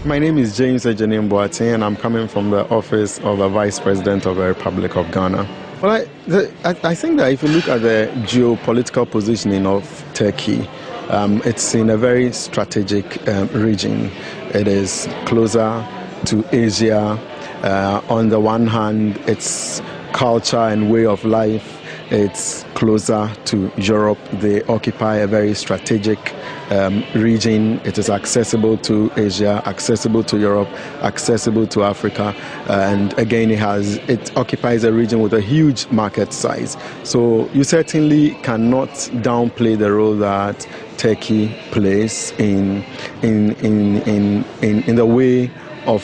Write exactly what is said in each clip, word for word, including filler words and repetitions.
My name is James Ejenim Boateng, and I'm coming from the office of the Vice President of the Republic of Ghana. Well, I, the, I, I think that if you look at the geopolitical positioning of Turkey, um, it's in a very strategic um, region. It is closer to Asia. Uh, on the one hand, its culture and way of life, it's closer to Europe. They occupy a very strategic um, region. It is accessible to Asia, accessible to Europe, accessible to Africa, and again, it has it occupies a region with a huge market size. So you certainly cannot downplay the role that Turkey plays in in in in in, in the way of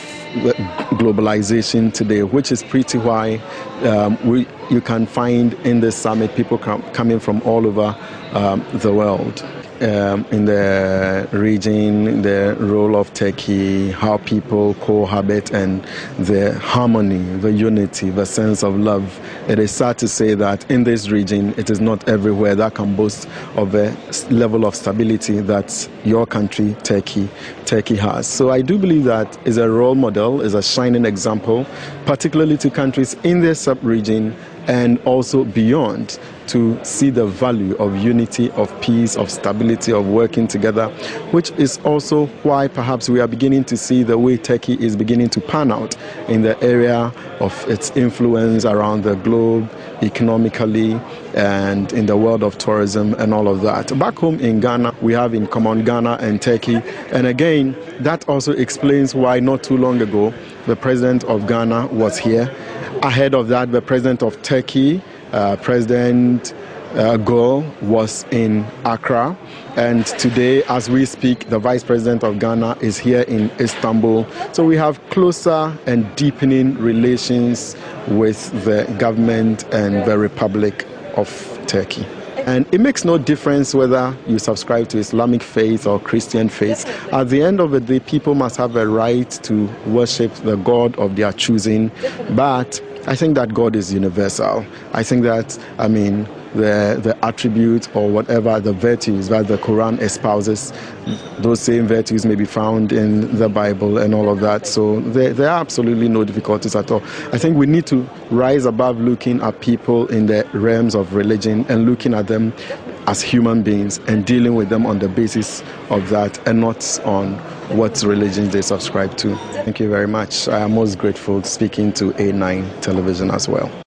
globalization today, which is pretty why um, we, you can find in this summit people com coming from all over um, the world. Um, in the region, the role of Turkey, how people cohabit, and the harmony, the unity, the sense of love. It is sad to say that in this region, it is not everywhere that can boast of a level of stability that your country, Turkey, Turkey has. So I do believe that is a role model, is a shining example, particularly to countries in this sub-region and also beyond, to see the value of unity, of peace, of stability, of working together, which is also why perhaps we are beginning to see the way Turkey is beginning to pan out in the area of its influence around the globe, economically, and in the world of tourism and all of that. Back home in Ghana, we have in common Ghana and Turkey, and again, that also explains why not too long ago, the president of Ghana was here. Ahead of that, the president of Turkey, uh, President uh, Gül, was in Accra. And today, as we speak, the vice president of Ghana is here in Istanbul. So we have closer and deepening relations with the government and the Republic of Turkey. And it makes no difference whether you subscribe to Islamic faith or Christian faith. At the end of the day, people must have a right to worship the God of their choosing. But I think that God is universal. I think that, I mean, the, the attributes or whatever the virtues that the Quran espouses, those same virtues may be found in the Bible and all of that. So there, there are absolutely no difficulties at all. I think we need to rise above looking at people in the realms of religion and looking at them as human beings and dealing with them on the basis of that and not on what religions they subscribe to. Thank you very much. I am most grateful speaking to A nine Television as well.